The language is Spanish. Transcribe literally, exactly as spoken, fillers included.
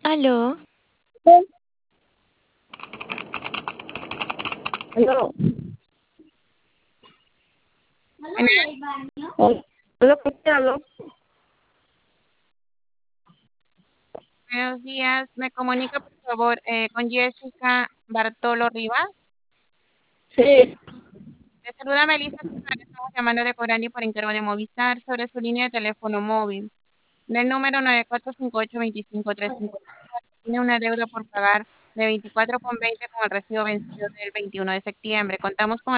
Aló, Aló. Bueno, Hola, hola, ¿con quién hablo? buenos días. ¿Me comunica, por favor, eh, con Jessica Bartolo Rivas? Sí, Le saluda Melissa, señora, que estamos llamando de Corani por encargo de Movistar sobre su línea de teléfono móvil. Del número nueve cuatro cinco ocho dos cinco tres cinco. Tiene una deuda por pagar de veinticuatro con veinte con el recibo vencido del veintiuno de septiembre. Contamos con